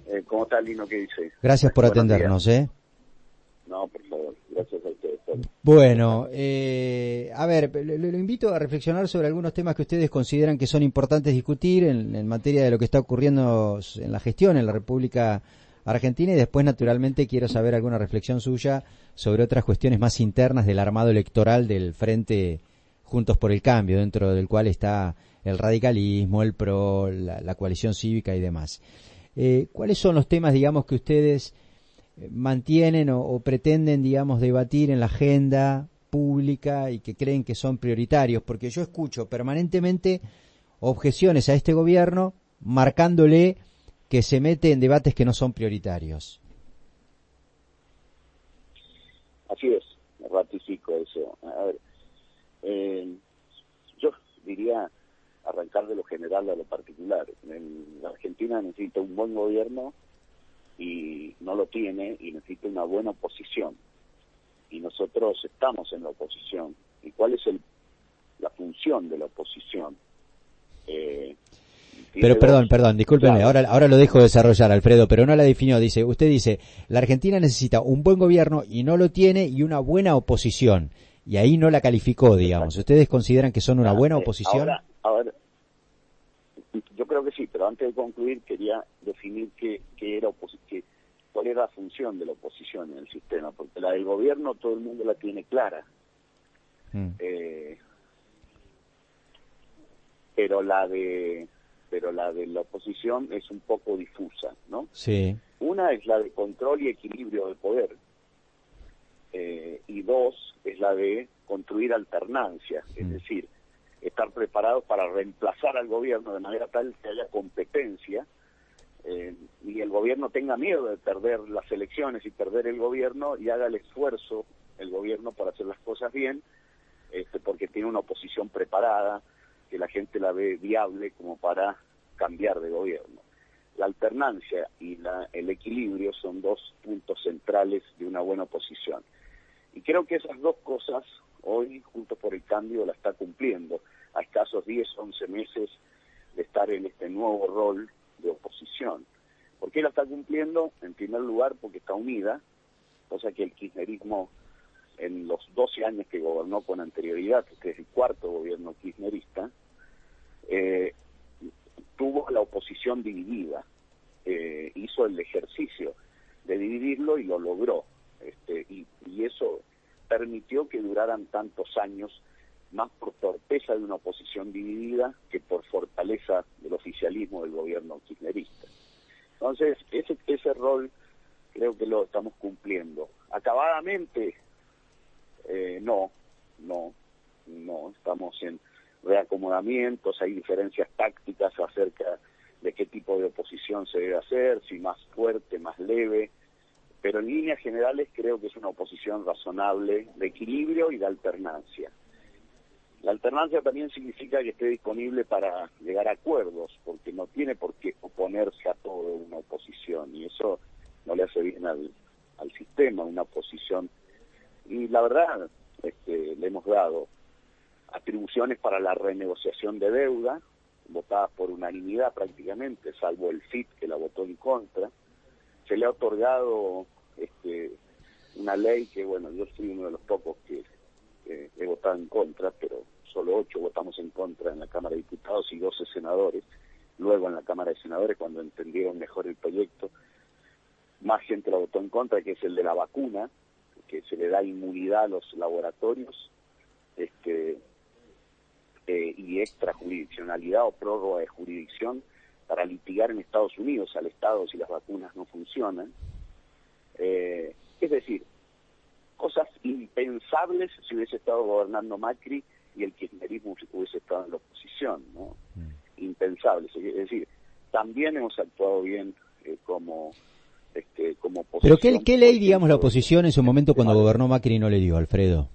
¿Cómo está, Lino? ¿Qué dice? Gracias por Buenos atendernos, días. No, por favor, gracias a ustedes. Bueno, a ver, lo invito a reflexionar sobre algunos temas que ustedes consideran que son importantes discutir en materia de lo que está ocurriendo en la gestión en la República Argentina, y después, naturalmente, quiero saber alguna reflexión suya sobre otras cuestiones más internas del armado electoral del Frente Juntos por el Cambio, dentro del cual está el radicalismo, el PRO, la coalición cívica y demás. ¿Cuáles son los temas, digamos, que ustedes mantienen o pretenden, digamos, debatir en la agenda pública y que creen que son prioritarios? Porque yo escucho permanentemente objeciones a este gobierno marcándole que se mete en debates que no son prioritarios. Así es, ratifico eso. A ver, yo diría arrancar de lo general a lo particular. La Argentina necesita un buen gobierno y no lo tiene, y necesita una buena oposición. Y nosotros estamos en la oposición. ¿Y cuál es la función de la oposición? Pero perdón, discúlpeme, ahora lo dejo desarrollar, Alfredo, pero no la definió. Usted dice, la Argentina necesita un buen gobierno y no lo tiene, y una buena oposición. Y ahí no la calificó, digamos. Exacto. ¿Ustedes consideran que son una buena oposición? Ahora, yo creo que sí, pero antes de concluir quería definir cuál era la función de la oposición en el sistema, porque la del gobierno todo el mundo la tiene clara. Pero la de la oposición es un poco difusa, ¿no? Sí. Una es la de control y equilibrio del poder, y dos es la de construir alternancia, es decir, estar preparados para reemplazar al gobierno de manera tal que haya competencia, y el gobierno tenga miedo de perder las elecciones y perder el gobierno, y haga el esfuerzo el gobierno para hacer las cosas bien, porque tiene una oposición preparada, que la gente la ve viable como para cambiar de gobierno. La alternancia y el equilibrio son dos puntos centrales de una buena oposición. Y creo que esas dos cosas hoy, Juntos por el Cambio, la está cumpliendo, a escasos 10, 11 meses de estar en este nuevo rol de oposición. ¿Por qué la está cumpliendo? En primer lugar, porque está unida, cosa que el kirchnerismo, en los 12 años que gobernó con anterioridad, que es el cuarto gobierno kirchnerista, tuvo la oposición dividida, hizo el ejercicio de dividirlo y lo logró, y eso permitió que duraran tantos años, más por torpeza de una oposición dividida que por fortaleza del oficialismo del gobierno kirchnerista. Entonces, ese rol creo que lo estamos cumpliendo. Acabadamente, no, estamos en reacomodamientos, hay diferencias tácticas acerca de qué tipo de oposición se debe hacer, si más fuerte, más leve, pero en líneas generales creo que es una oposición razonable, de equilibrio y de alternancia. La alternancia también significa que esté disponible para llegar a acuerdos, porque no tiene por qué oponerse a todo una oposición, y eso no le hace bien al sistema, una oposición. Y la verdad, le hemos dado atribuciones para la renegociación de deuda, votadas por unanimidad prácticamente, salvo el FIT que la votó en contra. Se le ha otorgado una ley que, bueno, yo soy uno de los pocos que he votado en contra, pero solo 8 votamos en contra en la Cámara de Diputados y 12 senadores. Luego en la Cámara de Senadores, cuando entendieron mejor el proyecto, más gente la votó en contra, que es el de la vacuna, que se le da inmunidad a los laboratorios, y extrajurisdiccionalidad o prórroga de jurisdicción para litigar en Estados Unidos al Estado si las vacunas no funcionan. Es decir, cosas impensables si hubiese estado gobernando Macri y el kirchnerismo hubiese estado en la oposición, ¿no? Impensables. Es decir, también hemos actuado bien como oposición. Pero ¿qué ley, digamos, la oposición en su momento cuando gobernó Macri no le dio, Alfredo?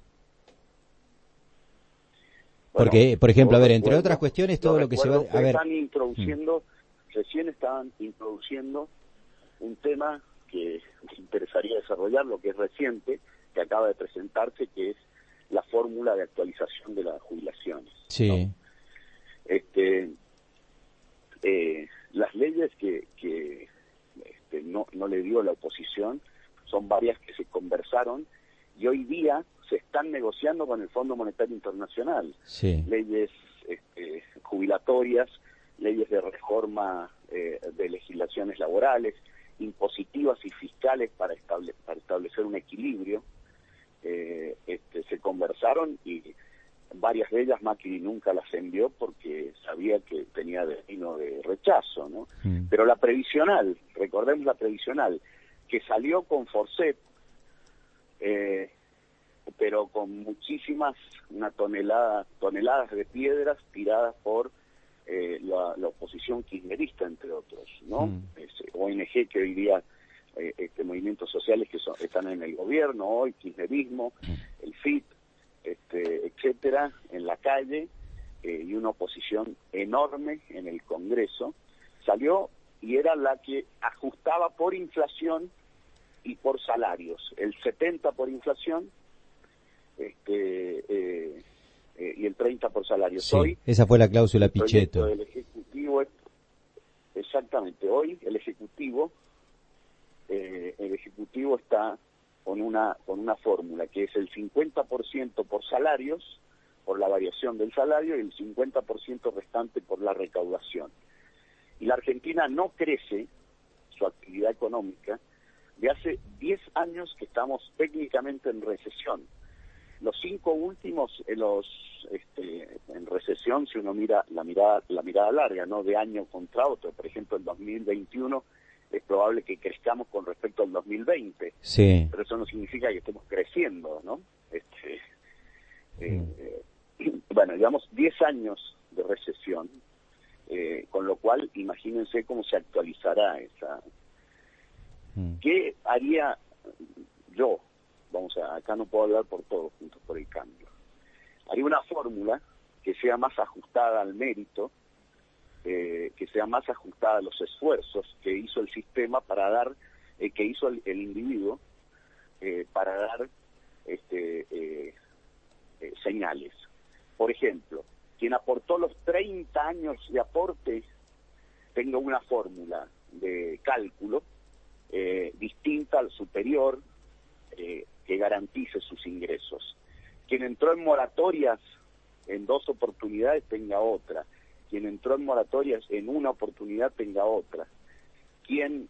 Porque, bueno, por ejemplo, a ver, entre otras cuestiones, todo lo que se va a ver. Recién estaban introduciendo un tema que me interesaría desarrollar, lo que es reciente, que acaba de presentarse, que es la fórmula de actualización de las jubilaciones. Sí. ¿No? Las leyes que no le dio la oposición, son varias que se conversaron y hoy día se están negociando con el Fondo Monetario Internacional. Sí. Leyes jubilatorias, leyes de reforma de legislaciones laborales, impositivas y fiscales para establecer un equilibrio. Se conversaron y varias de ellas Macri nunca las envió porque sabía que tenía destino de rechazo, ¿no? Pero la previsional, recordemos la previsional, que salió con Forcet, pero con muchísimas, toneladas de piedras tiradas por la oposición kirchnerista, entre otros, ¿no? ONG que hoy día, movimientos sociales que están en el gobierno hoy, kirchnerismo, el FIT, etcétera, en la calle, y una oposición enorme en el Congreso, salió y era la que ajustaba por inflación y por salarios, el 70 por inflación, y el 30 por salarios. Sí, hoy esa fue la cláusula Pichetto. El Ejecutivo, exactamente, hoy el Ejecutivo está con una fórmula que es el 50% por salarios, por la variación del salario, y el 50% restante por la recaudación. Y la Argentina no crece su actividad económica de hace 10 años que estamos técnicamente en recesión. Los 5 últimos en recesión, si uno mira la mirada larga, no de año contra otro, por ejemplo, el 2021 es probable que crezcamos con respecto al 2020, sí. Pero eso no significa que estemos creciendo, ¿no? Bueno, llevamos 10 años de recesión, con lo cual imagínense cómo se actualizará esa. ¿Qué haría yo? Acá no puedo hablar por todos, Juntos por el Cambio. Haría una fórmula que sea más ajustada al mérito, que sea más ajustada a los esfuerzos que hizo el sistema para dar, que hizo el individuo para dar señales. Por ejemplo, quien aportó los 30 años de aporte tenga una fórmula de cálculo distinta al superior, que garantice sus ingresos. Quien entró en moratorias en 2 oportunidades tenga otra. Quien entró en moratorias en una oportunidad tenga otra. Quien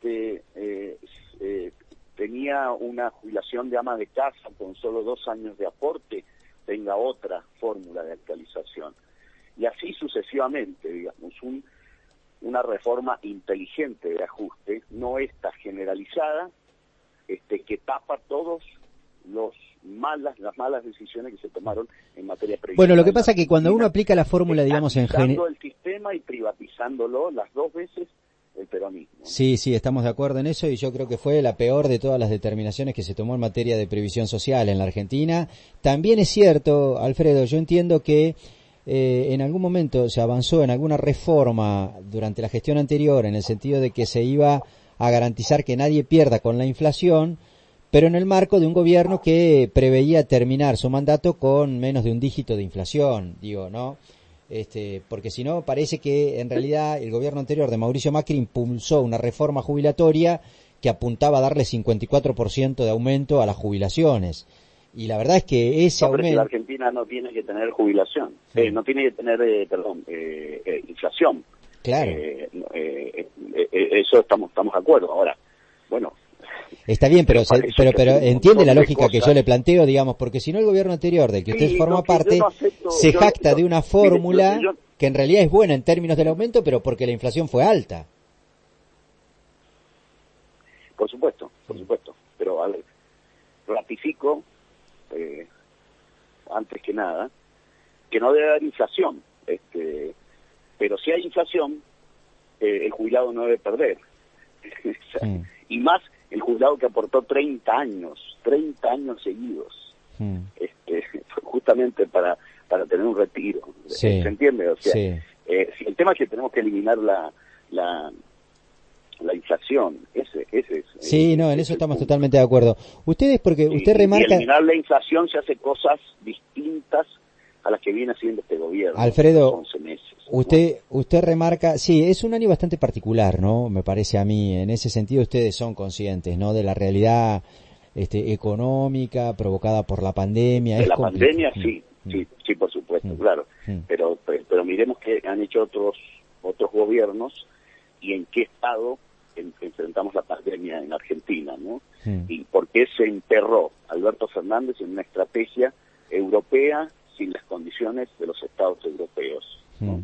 tenía una jubilación de ama de casa con solo 2 años de aporte tenga otra fórmula de actualización. Y así sucesivamente, digamos, una reforma inteligente de ajuste, no esta generalizada, que tapa todos las malas decisiones que se tomaron en materia previsional. Bueno, lo que pasa es que cuando uno aplica la fórmula, digamos, en general, el sistema y privatizándolo las 2 veces el peronismo. Sí, estamos de acuerdo en eso, y yo creo que fue la peor de todas las determinaciones que se tomó en materia de previsión social en la Argentina. También es cierto, Alfredo, yo entiendo que en algún momento se avanzó en alguna reforma durante la gestión anterior en el sentido de que se iba a garantizar que nadie pierda con la inflación, pero en el marco de un gobierno que preveía terminar su mandato con menos de un dígito de inflación, ¿no? Porque si no, parece que en realidad el gobierno anterior de Mauricio Macri impulsó una reforma jubilatoria que apuntaba a darle 54% de aumento a las jubilaciones. Y la verdad es que ese aumento... Si la Argentina no tiene que tener jubilación, no tiene que tener, inflación. Claro. Eso estamos de acuerdo. Ahora, bueno... Está bien, pero entiende la lógica que yo le planteo, digamos, porque si no el gobierno anterior del que usted forma parte se jacta de una fórmula que en realidad es buena en términos del aumento, pero porque la inflación fue alta. Por supuesto. Pero a ver, ratifico, antes que nada, que no debe haber inflación. Pero si hay inflación, el jubilado no debe perder. Y más el jubilado que aportó 30 años seguidos, justamente para tener un retiro. Sí. ¿Se entiende? O sea, si el tema es que tenemos que eliminar la inflación, ese es. Sí, en eso estamos totalmente de acuerdo. Ustedes, porque usted remarca... Y eliminar la inflación se hace cosas distintas a las que viene haciendo este gobierno. Alfredo, 11 meses. Usted remarca, sí, es un año bastante particular, ¿no? Me parece a mí. En ese sentido ustedes son conscientes, ¿no? De la realidad económica provocada por la pandemia. De la pandemia, sí, por supuesto, claro. Pero miremos que han hecho otros gobiernos y en qué estado enfrentamos la pandemia en Argentina, ¿no? Y por qué se enterró Alberto Fernández en una estrategia europea sin las condiciones de los estados europeos, ¿no?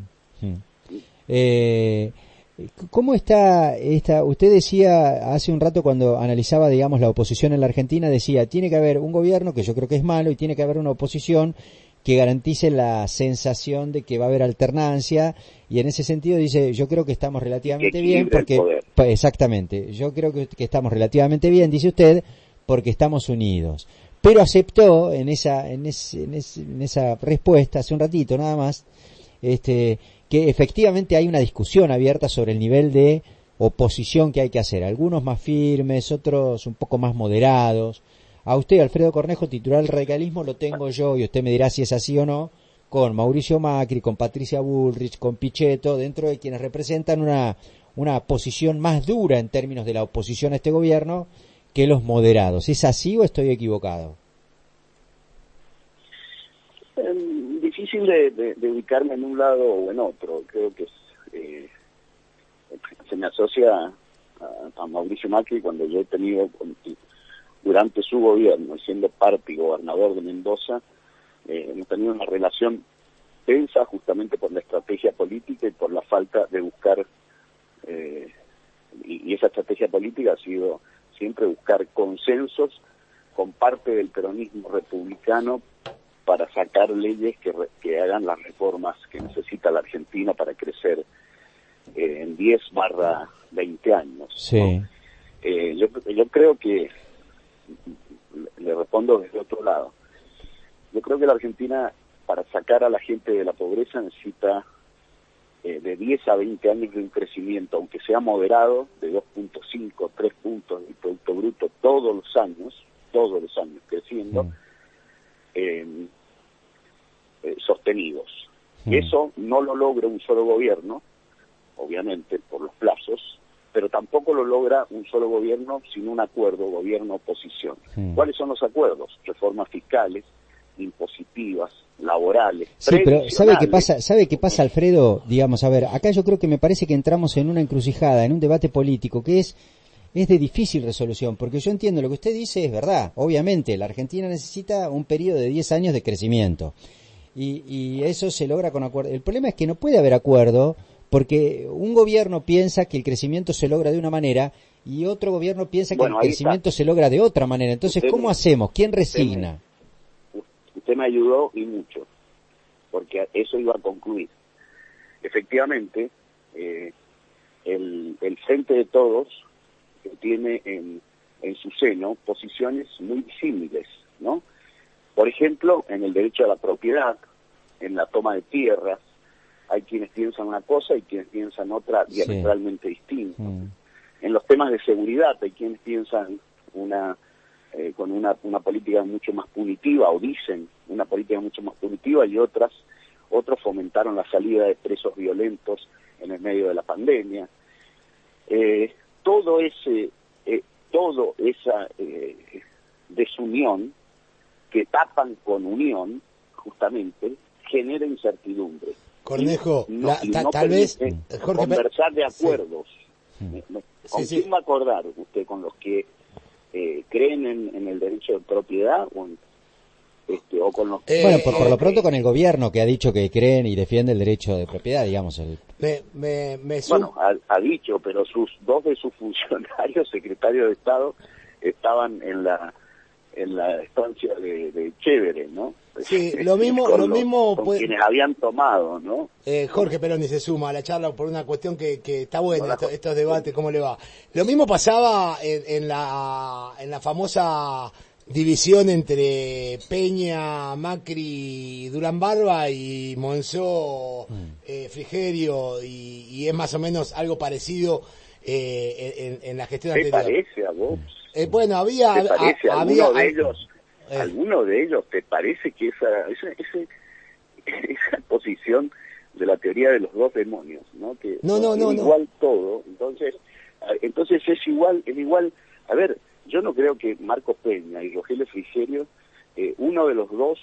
¿Cómo está esta? Usted decía hace un rato cuando analizaba, digamos, la oposición en la Argentina, decía, tiene que haber un gobierno, que yo creo que es malo, y tiene que haber una oposición que garantice la sensación de que va a haber alternancia, y en ese sentido dice, yo creo que estamos relativamente bien, porque, exactamente, yo creo que estamos relativamente bien, dice usted, porque estamos unidos. Pero aceptó en esa respuesta hace un ratito nada más, que efectivamente hay una discusión abierta sobre el nivel de oposición que hay que hacer. Algunos más firmes, otros un poco más moderados. A usted, Alfredo Cornejo, titular del radicalismo, lo tengo yo, y usted me dirá si es así o no, con Mauricio Macri, con Patricia Bullrich, con Pichetto, dentro de quienes representan una posición más dura en términos de la oposición a este gobierno que los moderados. ¿Es así o estoy equivocado? Difícil de ubicarme en un lado o en otro. Creo que se me asocia a Mauricio Macri cuando yo he tenido, durante su gobierno, siendo parte y gobernador de Mendoza, hemos tenido una relación tensa justamente por la estrategia política y por la falta de buscar, y esa estrategia política ha sido siempre buscar consensos con parte del peronismo republicano para sacar leyes que hagan las reformas que necesita la Argentina para crecer en 10/20 años. Sí. ¿No? Yo creo que, le respondo desde otro lado, yo creo que la Argentina, para sacar a la gente de la pobreza, necesita de 10 a 20 años de un crecimiento, aunque sea moderado, de 2.5, 3 puntos del Producto Bruto todos los años creciendo, sostenidos. Eso no lo logra un solo gobierno, obviamente por los plazos, pero tampoco lo logra un solo gobierno sin un acuerdo gobierno-oposición. ¿Cuáles son los acuerdos? Reformas fiscales, impositivas, laborales. Sí, pero ¿sabe qué pasa, Alfredo? Digamos, a ver, acá yo creo que me parece que entramos en una encrucijada, en un debate político que es de difícil resolución, porque yo entiendo lo que usted dice, es verdad. Obviamente, la Argentina necesita un periodo de 10 años de crecimiento. Y eso se logra con acuerdo. El problema es que no puede haber acuerdo porque un gobierno piensa que el crecimiento se logra de una manera y otro gobierno piensa que el crecimiento se logra de otra manera. Entonces, ¿cómo hacemos? ¿Quién resigna? Usted me ayudó y mucho, porque eso iba a concluir. Efectivamente, el Frente de Todos tiene en su seno posiciones muy disímiles, ¿no? Por ejemplo, en el derecho a la propiedad, en la toma de tierras, hay quienes piensan una cosa y quienes piensan otra diametralmente distinta. En los temas de seguridad hay quienes piensan con una política mucho más punitiva, o dicen una política mucho más punitiva, y otros fomentaron la salida de presos violentos en el medio de la pandemia. Toda esa desunión que tapan con unión, justamente, genera incertidumbre. Cornejo, tal vez Jorge, conversar de acuerdos. ¿Con quién va a acordar usted? ¿Con los que creen en el derecho de propiedad o con los que... Bueno, por lo pronto con el gobierno, que ha dicho que creen y defiende el derecho de propiedad, digamos. Bueno, ha dicho, pero dos de sus funcionarios, secretarios de Estado, estaban en la estancia de Chévere, ¿no? Sí, lo mismo con quienes habían tomado, ¿no? Jorge Peroni se suma a la charla por una cuestión que está buena, estos debates, ¿cómo le va? Lo mismo pasaba en la famosa división entre Peña, Macri, Durán Barba y Monzó, Frigerio, y es más o menos algo parecido en la gestión anterior. ¿Te parece a vos? Bueno, había... ¿Te parece alguno de ellos te parece que esa posición de la teoría de los dos demonios, ¿no? Que no, igual todo, entonces es igual, a ver, yo no creo que Marcos Peña y Rogelio Frigerio, uno de los dos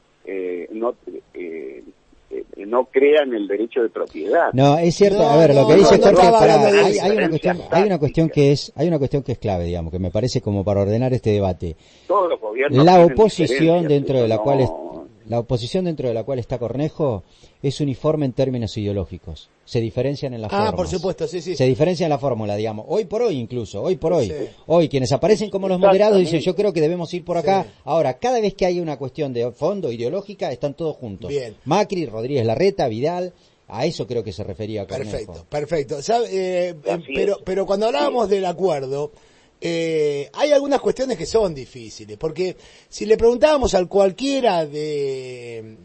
no crean el derecho de propiedad. No, es cierto, No, a ver, lo que no, dice no, Jorge, no, hay una cuestión que es clave, digamos, que me parece como para ordenar este debate. Todos los gobiernos La tienen oposición diferencias, la oposición dentro de la cual está Cornejo es uniforme en términos ideológicos. Se diferencian en las formas. por supuesto, sí. Se diferencian en la fórmula, digamos. Hoy por hoy incluso, hoy Sí. Hoy quienes aparecen como los moderados dicen, yo creo que debemos ir por acá. Sí. Ahora, cada vez que hay una cuestión de fondo ideológica, están todos juntos. Bien. Macri, Rodríguez Larreta, Vidal, a eso creo que se refería Cornejo. Perfecto. Pero cuando hablábamos del acuerdo, hay algunas cuestiones que son difíciles, porque si le preguntábamos a cualquiera de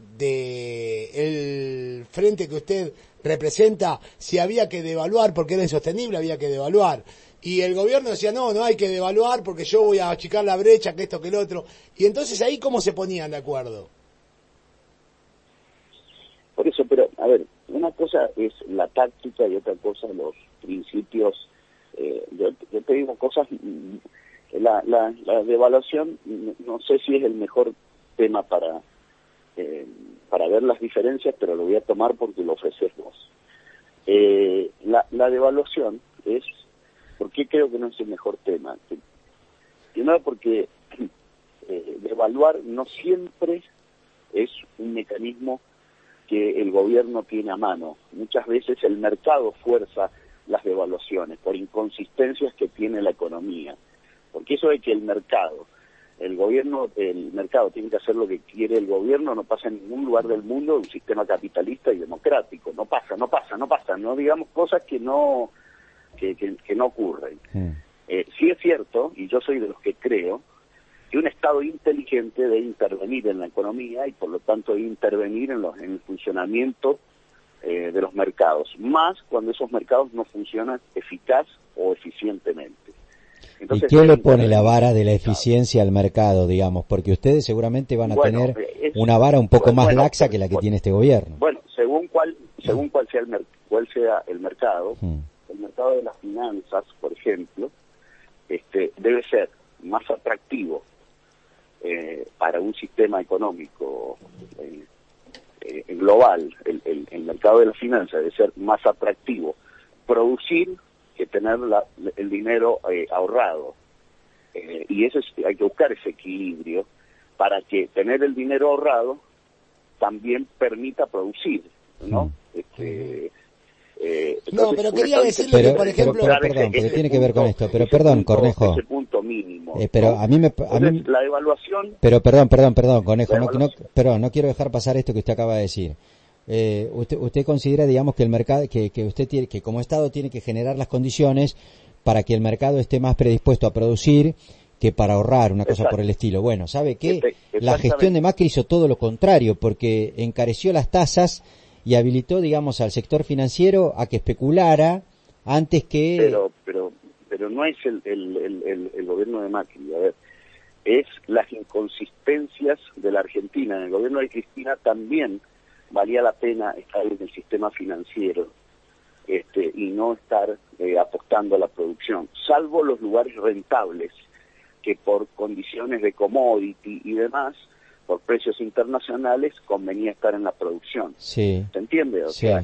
el frente que usted representa si había que devaluar porque era insostenible, había que devaluar. Y el gobierno decía, no hay que devaluar porque yo voy a achicar la brecha, que esto, que el otro. Y entonces ahí, ¿cómo se ponían de acuerdo? Por eso, pero, a ver, una cosa es la táctica y otra cosa los principios. Yo te digo cosas, la devaluación, no sé si es el mejor tema para ver las diferencias, pero lo voy a tomar porque lo ofreces vos. La devaluación es, ¿por qué creo que no es el mejor tema? Primero porque devaluar no siempre es un mecanismo que el gobierno tiene a mano. Muchas veces el mercado fuerza las devaluaciones por inconsistencias que tiene la economía. Porque eso de que el mercado tiene que hacer lo que quiere el gobierno, no pasa en ningún lugar del mundo un sistema capitalista y democrático. No pasa. No digamos cosas que no ocurren. Sí es cierto, y yo soy de los que creo, que un Estado inteligente debe intervenir en la economía y por lo tanto debe intervenir en el funcionamiento de los mercados, más cuando esos mercados no funcionan eficaz o eficientemente. Entonces, ¿y quién le pone la vara de la eficiencia al mercado, digamos? Porque ustedes seguramente van a tener una vara un poco más laxa que la que tiene este gobierno. Bueno, según cuál sea el mercado, el mercado de las finanzas, por ejemplo, debe ser más atractivo para un sistema económico global. El mercado de las finanzas debe ser más atractivo producir que tener el dinero ahorrado, y eso hay que buscar ese equilibrio para que tener el dinero ahorrado también permita producir, ¿no? Pero quería decirle que, por ejemplo... Perdón, porque tiene que ver con esto, pero perdón, Cornejo. Ese punto mínimo. Pero ¿no? a mí la evaluación... Pero perdón, Cornejo, no quiero dejar pasar esto que usted acaba de decir. Usted considera, digamos, que el mercado, que usted tiene, que como Estado tiene que generar las condiciones para que el mercado esté más predispuesto a producir que para ahorrar, una cosa por el estilo. Bueno, ¿sabe qué? La gestión de Macri hizo todo lo contrario, porque encareció las tasas y habilitó, digamos, al sector financiero a que especulara antes que... Pero no es el gobierno de Macri, a ver, es las inconsistencias de la Argentina. En el gobierno de Cristina también valía la pena estar en el sistema financiero y no estar apostando a la producción, salvo los lugares rentables que por condiciones de commodity y demás, por precios internacionales, convenía estar en la producción. Sí. ¿Se entiende? O sea,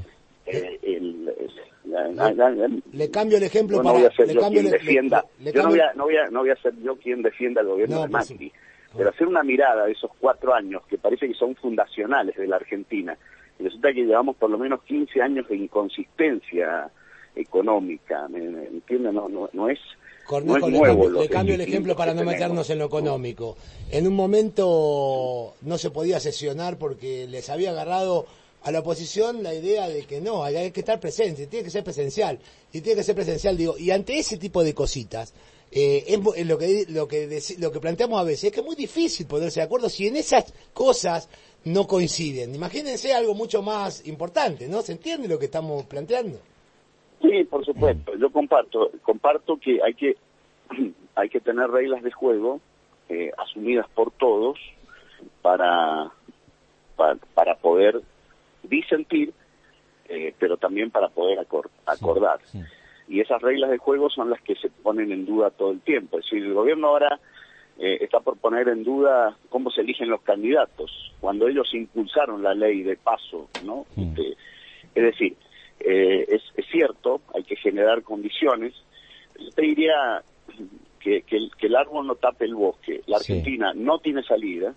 le cambio el ejemplo no voy a ser yo quien defienda. No voy a ser yo quien defienda al gobierno de Macri. Pero hacer una mirada de esos 4 años que parece que son fundacionales de la Argentina, y resulta que llevamos por lo menos 15 años de inconsistencia económica, ¿me entiende? No es... Cornejo, le cambio el ejemplo para no meternos en lo económico. En un momento no se podía sesionar porque les había agarrado a la oposición la idea de que no, hay que estar presente, tiene que ser presencial. Y tiene que ser presencial, digo, y ante ese tipo de cositas, es lo que planteamos a veces, es que es muy difícil ponerse de acuerdo si en esas cosas no coinciden. Imagínense algo mucho más importante, ¿no? ¿Se entiende lo que estamos planteando? Sí, por supuesto. Yo comparto que hay que tener reglas de juego asumidas por todos para para poder disentir, pero también para poder acordar. Sí. Y esas reglas de juego son las que se ponen en duda todo el tiempo. Es decir, el gobierno ahora está por poner en duda cómo se eligen los candidatos, cuando ellos impulsaron la ley de paso, ¿no? Es decir, es cierto, hay que generar condiciones. Yo te diría que el árbol no tape el bosque. La Argentina no tiene salida,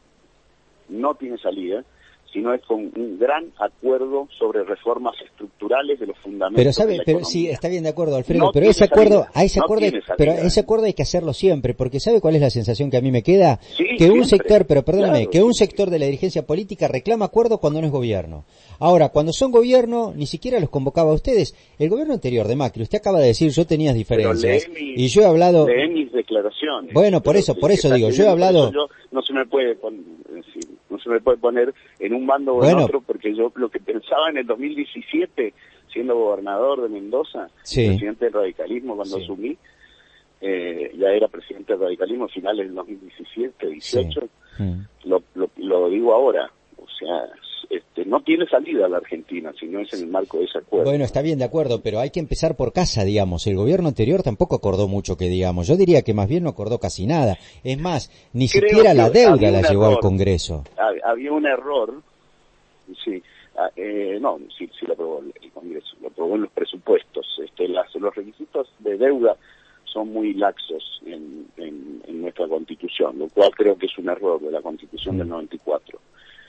sino es con un gran acuerdo sobre reformas estructurales de los fundamentos. Pero sí, está bien de acuerdo, Alfredo, no pero ese acuerdo, ese acuerdo hay que hacerlo siempre, porque ¿sabe cuál es la sensación que a mí me queda? Sí, que siempre. Un sector, pero perdóname, claro, que un sector de la dirigencia política reclama acuerdo cuando no es gobierno. Ahora, cuando son gobierno, ni siquiera los convocaba a ustedes. El gobierno anterior de Macri, usted acaba de decir, yo tenía diferencias, y yo he hablado... Leí mis declaraciones. Bueno, por eso digo, yo he hablado... No se me puede poner en un bando o en otro, porque yo lo que pensaba en el 2017, siendo gobernador de Mendoza, presidente del radicalismo cuando asumí, ya era presidente del radicalismo a finales del 2017, 18, lo digo ahora, o sea, no tiene salida la Argentina si no es en el marco de ese acuerdo. Bueno, está bien, de acuerdo, pero hay que empezar por casa, digamos. El gobierno anterior tampoco acordó mucho, que digamos. Yo diría que más bien no acordó casi nada. Es más, ni siquiera la deuda la llevó al Congreso. Había un error, sí lo aprobó el Congreso, lo aprobó en los presupuestos. Los requisitos de deuda son muy laxos en nuestra Constitución, lo cual creo que es un error de la Constitución del 94.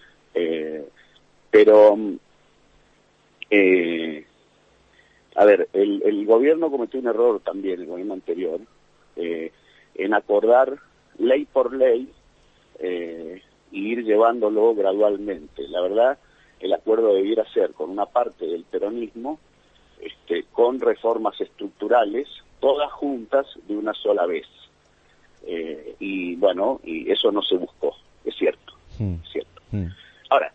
Pero el gobierno cometió un error también, el gobierno anterior, en acordar ley por ley y ir llevándolo gradualmente. La verdad, el acuerdo debiera ser con una parte del peronismo, con reformas estructurales, todas juntas de una sola vez. Y eso no se buscó, es cierto. Es cierto. Ahora,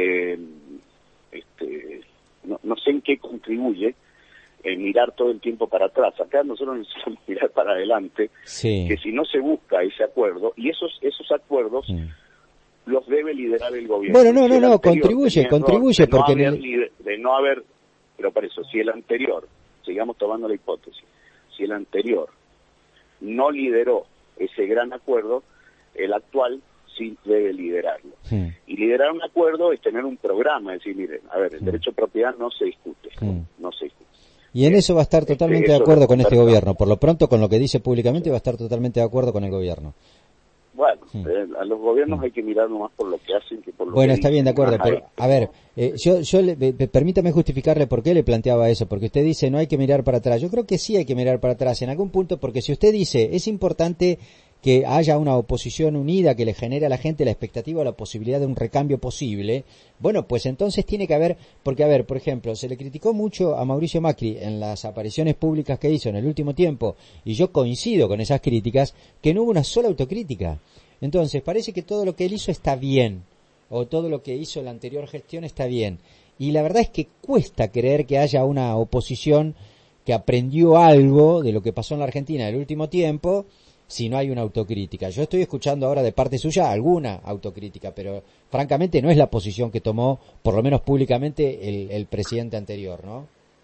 no sé en qué contribuye mirar todo el tiempo para atrás. Acá nosotros necesitamos mirar para adelante, que si no se busca ese acuerdo, y esos acuerdos los debe liderar el gobierno. Bueno, contribuye, porque... Pero por eso, si el anterior, sigamos tomando la hipótesis, si el anterior no lideró ese gran acuerdo, el actual sí debe liderarlo. Y liderar un acuerdo es tener un programa, es decir, miren, el derecho a propiedad no se discute, no se discute. Y en eso va a estar totalmente de acuerdo con este gobierno. Por lo pronto, con lo que dice públicamente, va a estar totalmente de acuerdo con el gobierno. Bueno, a los gobiernos hay que mirar nomás por lo que hacen que por lo que Bueno, está bien, de acuerdo, pero a ver, permítame justificarle por qué le planteaba eso, porque usted dice no hay que mirar para atrás. Yo creo que sí hay que mirar para atrás en algún punto, porque si usted dice es importante que haya una oposición unida que le genere a la gente la expectativa o la posibilidad de un recambio posible, bueno, pues entonces tiene que haber, porque por ejemplo, se le criticó mucho a Mauricio Macri en las apariciones públicas que hizo en el último tiempo, y yo coincido con esas críticas, que no hubo una sola autocrítica. Entonces, parece que todo lo que él hizo está bien, o todo lo que hizo la anterior gestión está bien. Y la verdad es que cuesta creer que haya una oposición que aprendió algo de lo que pasó en la Argentina en el último tiempo, si no hay una autocrítica. Yo estoy escuchando ahora de parte suya alguna autocrítica, pero francamente no es la posición que tomó, por lo menos públicamente, el presidente anterior, ¿no?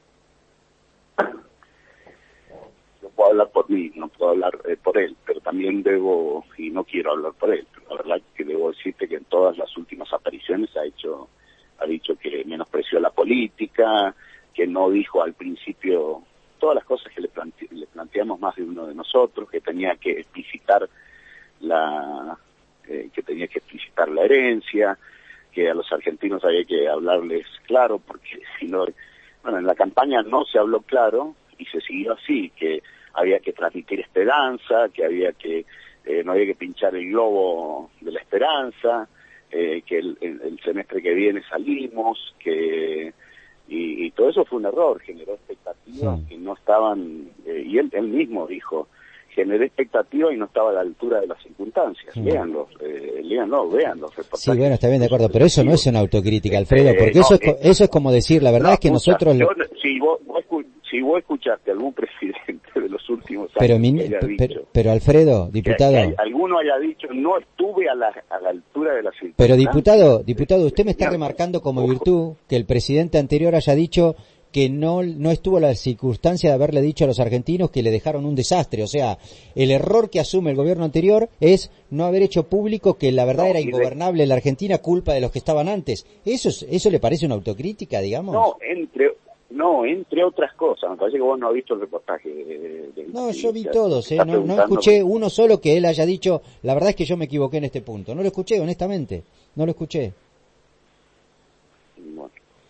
Yo puedo hablar por mí, no puedo hablar por él, pero también debo, y no quiero hablar por él, pero la verdad que debo decirte que en todas las últimas apariciones ha dicho que menospreció la política, que no dijo al principio todas las cosas que le planteamos más de uno de nosotros, que tenía que explicitar la herencia, que a los argentinos había que hablarles claro, porque si no, en la campaña no se habló claro y se siguió así, que había que transmitir esperanza, que no había que pinchar el globo de la esperanza, que el semestre que viene salimos, y todo eso fue un error, generó expectativas que no estaban, y él mismo dijo, generé expectativas y no estaba a la altura de las circunstancias. Léanlo, vean los reportajes. Sí, bueno, está bien de acuerdo, pero eso no es una autocrítica, Alfredo, porque eso es como decir, la verdad es que nosotros... si vos escuchaste a algún presidente de los últimos años que haya dicho, pero Alfredo, diputado, que alguno haya dicho no estuve a la altura de la circunstancia. Pero diputado, usted me está remarcando como virtud que el presidente anterior haya dicho que no estuvo a la circunstancia de haberle dicho a los argentinos que le dejaron un desastre. O sea, el error que asume el gobierno anterior es no haber hecho público que la verdad era ingobernable en la Argentina, culpa de los que estaban antes. ¿Eso le parece una autocrítica, digamos? No, entre otras cosas. Me parece que vos no has visto el reportaje. No, yo vi todos, no escuché uno solo que él haya dicho, la verdad es que yo me equivoqué en este punto. No lo escuché, honestamente, no lo escuché. Bueno.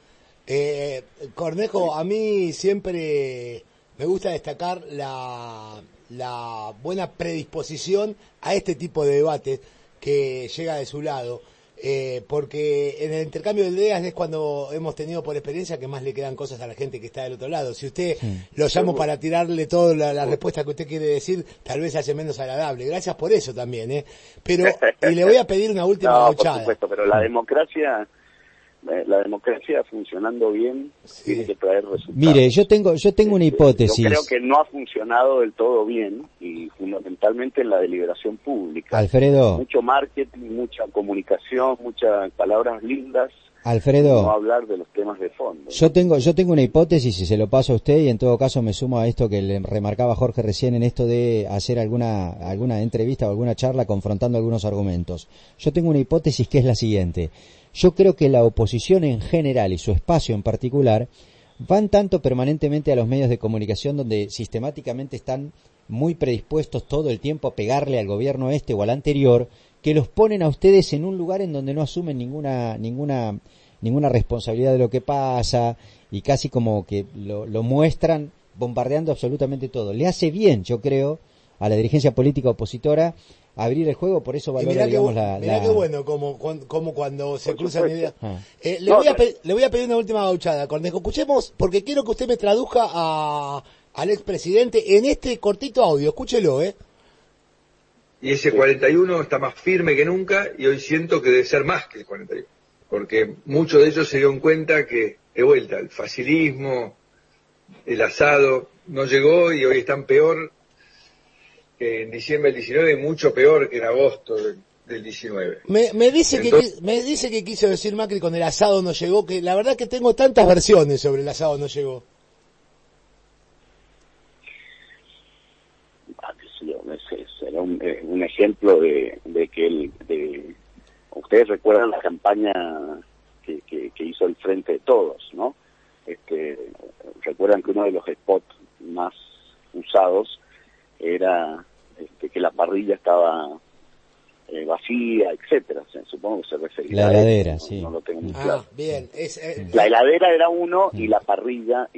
Cornejo, a mí siempre me gusta destacar la buena predisposición a este tipo de debates que llega de su lado, porque en el intercambio de ideas es cuando hemos tenido por experiencia que más le quedan cosas a la gente que está del otro lado. Si usted lo llamo para tirarle toda la respuesta que usted quiere decir, tal vez hace menos agradable. Gracias por eso también, Pero, y le voy a pedir una última gauchada. Por supuesto, pero la democracia funcionando bien tiene que traer resultados. Mire, yo tengo una hipótesis. Yo creo que no ha funcionado del todo bien y fundamentalmente en la deliberación pública. Alfredo. Mucho marketing, mucha comunicación, muchas palabras lindas. Alfredo. No hablar de los temas de fondo. Yo tengo una hipótesis y se lo paso a usted y en todo caso me sumo a esto que le remarcaba Jorge recién en esto de hacer alguna entrevista o alguna charla confrontando algunos argumentos. Yo tengo una hipótesis que es la siguiente. Yo creo que la oposición en general y su espacio en particular van tanto permanentemente a los medios de comunicación donde sistemáticamente están muy predispuestos todo el tiempo a pegarle al gobierno o al anterior, que los ponen a ustedes en un lugar en donde no asumen ninguna responsabilidad de lo que pasa y casi como que lo muestran bombardeando absolutamente todo. Le hace bien, yo creo, a la dirigencia política opositora abrir el juego, por eso valoro, digamos, mirá qué bueno, como cuando se cruzan ideas. Le voy a pedir una última gauchada, Cornejo. Escuchemos, porque quiero que usted me traduzca al expresidente en este cortito audio. Escúchelo, Y ese 41 está más firme que nunca y hoy siento que debe ser más que el 41. Porque muchos de ellos se dieron cuenta que, de vuelta, el facilismo, el asado, no llegó y hoy están peor que en diciembre del 19 y mucho peor que en agosto del 19. Me dice que quiso decir Macri con el asado no llegó, que la verdad que tengo tantas versiones sobre el asado no llegó. Será un ejemplo de que ustedes recuerdan la campaña que hizo el Frente de Todos, ¿no? Recuerdan que uno de los spots más usados era que la parrilla estaba vacía, etcétera. O sea, supongo que se refería la heladera, a eso, sí. No lo tengo muy claro. Bien. La heladera era uno y la parrilla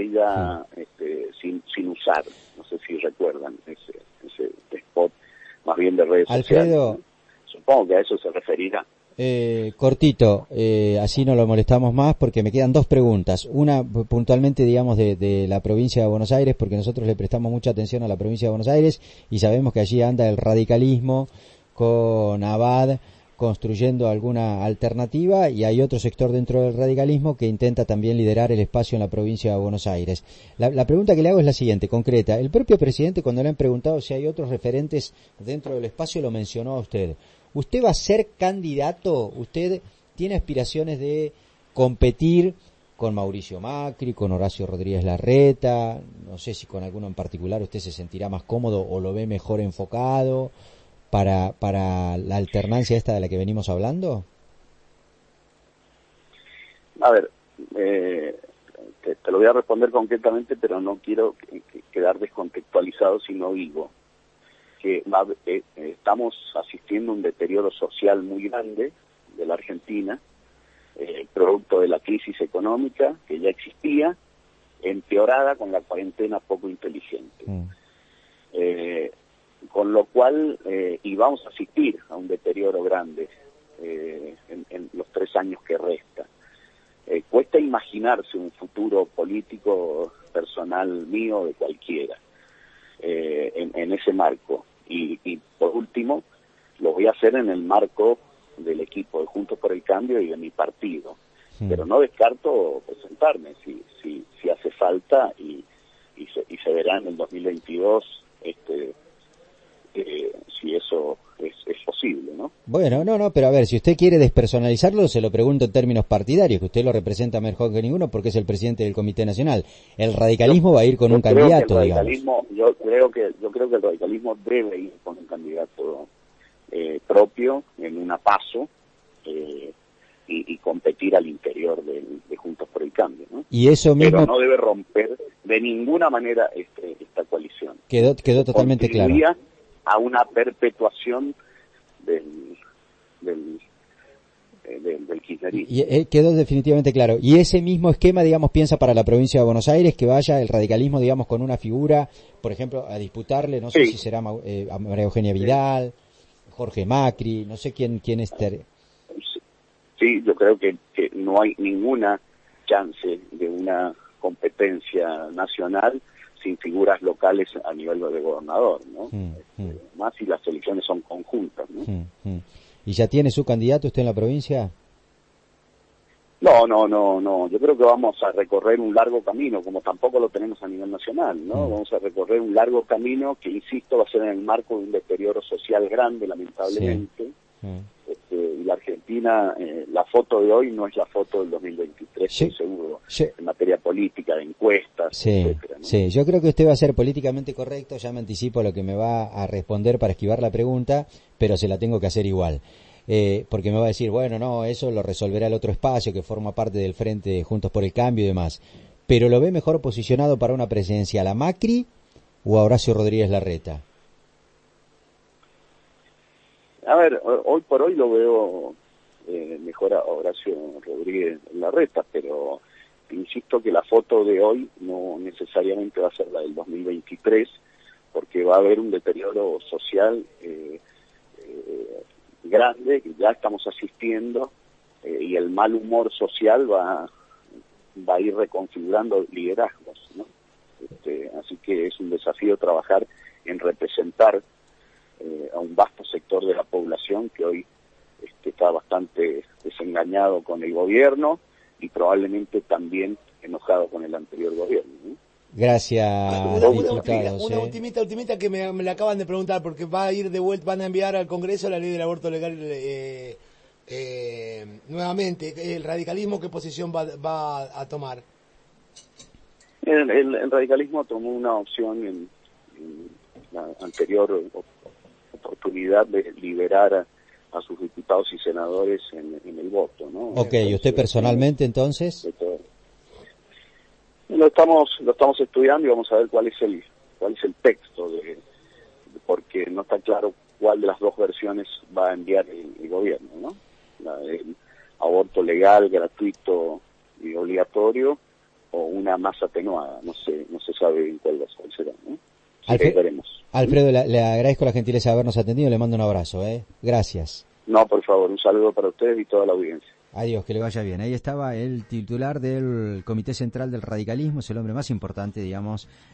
sin usar. No sé si recuerdan ese spot, más bien de redes sociales, ¿no? Supongo que a eso se referirá. Cortito, así no lo molestamos más porque me quedan dos preguntas. Una puntualmente, digamos, de la provincia de Buenos Aires, porque nosotros le prestamos mucha atención a la provincia de Buenos Aires y sabemos que allí anda el radicalismo con Abad construyendo alguna alternativa y hay otro sector dentro del radicalismo que intenta también liderar el espacio en la provincia de Buenos Aires. La pregunta que le hago es la siguiente, concreta. El propio presidente, cuando le han preguntado si hay otros referentes dentro del espacio, lo mencionó a usted. ¿Usted va a ser candidato? ¿Usted tiene aspiraciones de competir con Mauricio Macri, con Horacio Rodríguez Larreta? No sé si con alguno en particular usted se sentirá más cómodo o lo ve mejor enfocado para la alternancia esta de la que venimos hablando. A ver, te lo voy a responder concretamente, pero no quiero quedar descontextualizado si no digo que estamos asistiendo a un deterioro social muy grande de la Argentina, producto de la crisis económica que ya existía, empeorada con la cuarentena poco inteligente. Con lo cual, y vamos a asistir a un deterioro grande en los 3 años que restan. Cuesta imaginarse un futuro político personal mío, de cualquiera, en ese marco. Y por último, lo voy a hacer en el marco del equipo de Juntos por el Cambio y de mi partido. Pero no descarto presentarme si hace falta y y se verá en el 2022 si eso es posible, ¿no? Bueno, no, pero a ver, si usted quiere despersonalizarlo, se lo pregunto en términos partidarios, que usted lo representa mejor que ninguno porque es el presidente del Comité Nacional. El radicalismo va a ir con un candidato, digamos. Yo creo que el radicalismo debe ir con un candidato propio en una PASO y competir al interior de Juntos por el Cambio, ¿no? Y eso mismo... Pero no debe romper de ninguna manera esta coalición. Quedó totalmente claro. A una perpetuación del kirchnerismo. Y quedó definitivamente claro. Y ese mismo esquema, digamos, piensa para la provincia de Buenos Aires, que vaya el radicalismo, digamos, con una figura, por ejemplo, a disputarle, no sé si será a María Eugenia Vidal, Jorge Macri, no sé quién es. Sí, yo creo que no hay ninguna chance de una competencia nacional sin figuras locales a nivel de gobernador, ¿no? Más si las elecciones son conjuntas, ¿no? ¿Y ya tiene su candidato usted en la provincia? No. Yo creo que vamos a recorrer un largo camino, como tampoco lo tenemos a nivel nacional, ¿no? Vamos a recorrer un largo camino que, insisto, va a ser en el marco de un deterioro social grande, lamentablemente. Y la Argentina, la foto de hoy no es la foto del 2023, estoy seguro, en materia política, de encuestas, etcétera, ¿no? Sí, yo creo que usted va a ser políticamente correcto, ya me anticipo lo que me va a responder para esquivar la pregunta, pero se la tengo que hacer igual. Porque me va a decir, bueno, no, eso lo resolverá el otro espacio que forma parte del Frente Juntos por el Cambio y demás. Pero ¿lo ve mejor posicionado para una presidencial a Macri o a Horacio Rodríguez Larreta? A ver, hoy por hoy lo veo mejor a Horacio Rodríguez Larreta, pero insisto que la foto de hoy no necesariamente va a ser la del 2023, porque va a haber un deterioro social grande, que ya estamos asistiendo, y el mal humor social va a ir reconfigurando liderazgos, ¿no? Así que es un desafío trabajar en representar a un vasto sector de la población que hoy está bastante desengañado con el gobierno y probablemente también enojado con el anterior gobierno, ¿no? Gracias, diputados. Una ultimita que me la acaban de preguntar, porque va a ir de vuelta, van a enviar al Congreso la ley del aborto legal nuevamente. ¿El radicalismo qué posición va a tomar? El radicalismo tomó una opción en la anterior oportunidad de liberar a sus diputados y senadores en el voto, ¿no? Ok, ¿y usted personalmente entonces? Lo estamos estudiando y vamos a ver cuál es el texto, porque no está claro cuál de las dos versiones va a enviar el gobierno, ¿no? La del aborto legal, gratuito y obligatorio, o una más atenuada, no se sabe bien cuál será, ¿no? Veremos. Alfredo, le agradezco la gentileza de habernos atendido, le mando un abrazo, gracias. No, por favor, un saludo para ustedes y toda la audiencia. Adiós, que le vaya bien. Ahí estaba el titular del Comité Central del Radicalismo, es el hombre más importante, digamos,